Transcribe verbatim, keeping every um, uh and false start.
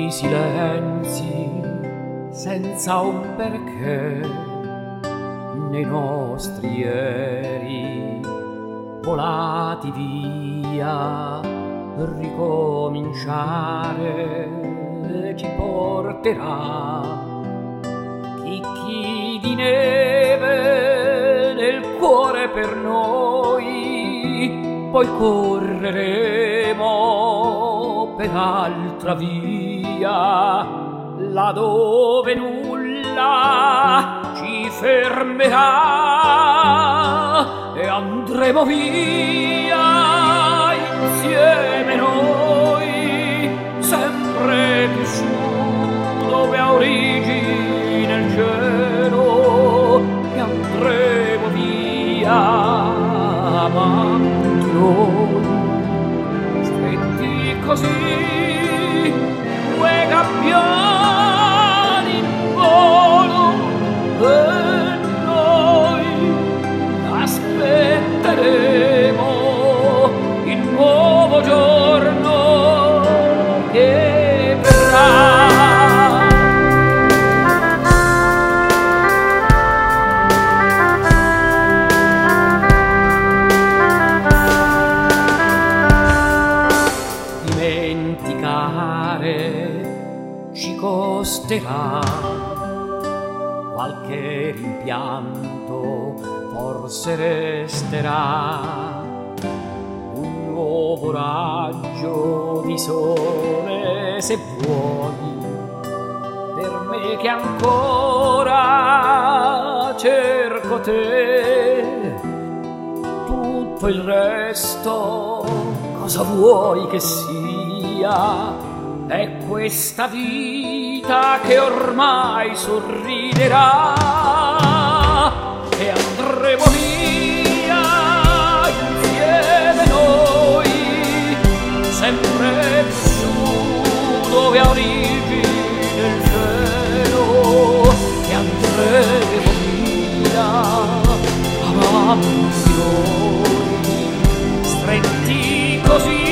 silenzi senza un perché nei nostri ieri volati via. Ricominciare ci porterà chicchi di neve nel cuore per noi, poi correremo per altra via, laddove nulla ci fermerà, e andremo via insieme noi, sempre più su, dove ha origine il cielo, e andremo via amanti noi, stretti così, due gabbiani in volo, e noi aspetteremo il nuovo giorno che verrà. Dimenticare ci costerà qualche rimpianto, forse resterà un nuovo raggio di sole, se vuoi, per me che ancora cerco te. Tutto il resto cosa vuoi che sia? È questa vita che ormai sorriderà, e andremo via insieme noi, sempre su, dove ha origine il cielo, e andremo via avanti noi, stretti così,